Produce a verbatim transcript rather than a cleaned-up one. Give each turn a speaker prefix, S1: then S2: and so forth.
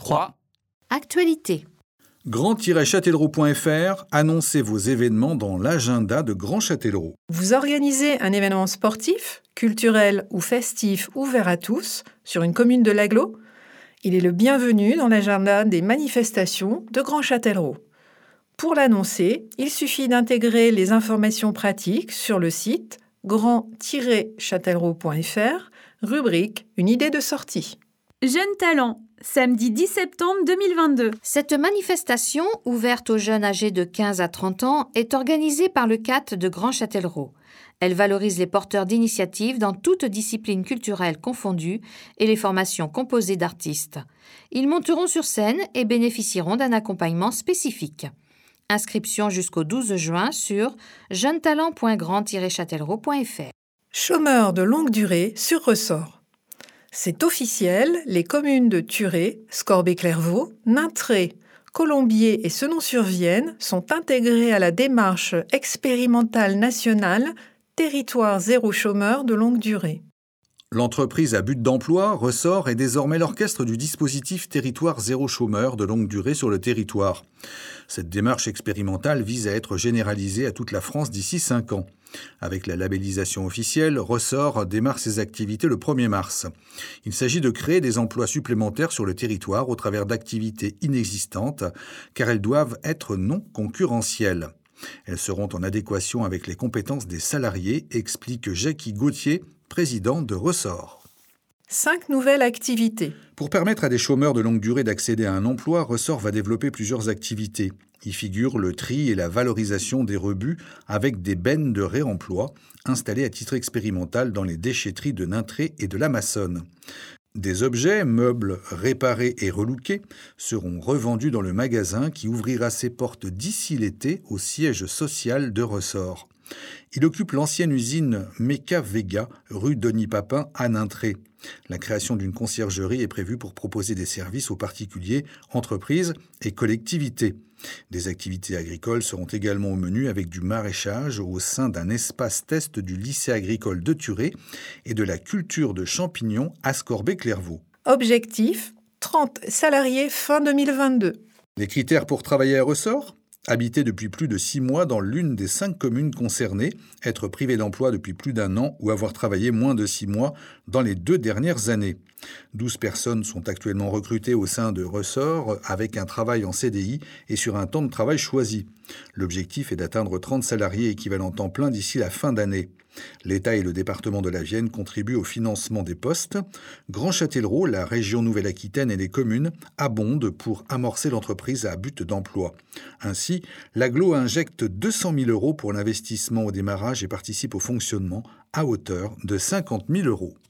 S1: Croix.
S2: Actualité.
S3: grand tiret châtellerault point f r, annoncez vos événements dans l'agenda de Grand Châtellerault.
S4: Vous organisez un événement sportif, culturel ou festif ouvert à tous sur une commune de l'Agglo? Il est le bienvenu dans l'agenda des manifestations de Grand Châtellerault. Pour l'annoncer, il suffit d'intégrer les informations pratiques sur le site grand tiret châtellerault point f r, rubrique « Une idée de sortie ».
S5: Jeunes talents, samedi dix septembre deux mille vingt-deux.
S2: Cette manifestation, ouverte aux jeunes âgés de quinze à trente ans, est organisée par le C A T de Grand Châtellerault. Elle valorise les porteurs d'initiatives dans toutes disciplines culturelles confondues et les formations composées d'artistes. Ils monteront sur scène et bénéficieront d'un accompagnement spécifique. Inscription jusqu'au douze juin sur jeunes talents point grand tiret châtellerault point f r.
S4: Chômeurs de longue durée sur ressort. C'est officiel, les communes de Thuré, Scorbé-Clairvaux, Nintré, Colombier et Senon-sur-Vienne sont intégrées à la démarche expérimentale nationale Territoire zéro chômeur de longue durée.
S3: L'entreprise à but d'emploi, Ressort, est désormais l'orchestre du dispositif Territoire zéro chômeur de longue durée sur le territoire. Cette démarche expérimentale vise à être généralisée à toute la France d'ici cinq ans. Avec la labellisation officielle, Ressort démarre ses activités le premier mars. Il s'agit de créer des emplois supplémentaires sur le territoire au travers d'activités inexistantes, car elles doivent être non concurrentielles. Elles seront en adéquation avec les compétences des salariés, explique Jackie Gauthier, président de Ressort.
S4: Cinq nouvelles activités.
S3: Pour permettre à des chômeurs de longue durée d'accéder à un emploi, Ressort va développer plusieurs activités. Y figurent le tri et la valorisation des rebuts avec des bennes de réemploi installées à titre expérimental dans les déchetteries de Nintré et de la Massonne. Des objets, meubles réparés et relookés seront revendus dans le magasin qui ouvrira ses portes d'ici l'été au siège social de Ressort. Il occupe l'ancienne usine Meca Vega, rue Denis Papin à Nintré. La création d'une conciergerie est prévue pour proposer des services aux particuliers, entreprises et collectivités. Des activités agricoles seront également au menu avec du maraîchage au sein d'un espace test du lycée agricole de Thuré et de la culture de champignons à Scorbé-Clairvaux.
S4: Objectif, trente salariés fin deux mille vingt-deux.
S3: Les critères pour travailler à Ressort ? Habiter depuis plus de six mois dans l'une des cinq communes concernées, être privé d'emploi depuis plus d'un an ou avoir travaillé moins de six mois dans les deux dernières années. douze personnes sont actuellement recrutées au sein de Ressort avec un travail en C D I et sur un temps de travail choisi. L'objectif est d'atteindre trente salariés équivalent temps plein d'ici la fin d'année. L'État et le département de la Vienne contribuent au financement des postes. Grand Châtellerault, la région Nouvelle-Aquitaine et les communes abondent pour amorcer l'entreprise à but d'emploi. Ainsi, l'Agglo injecte deux cent mille euros pour l'investissement au démarrage et participe au fonctionnement à hauteur de cinquante mille euros.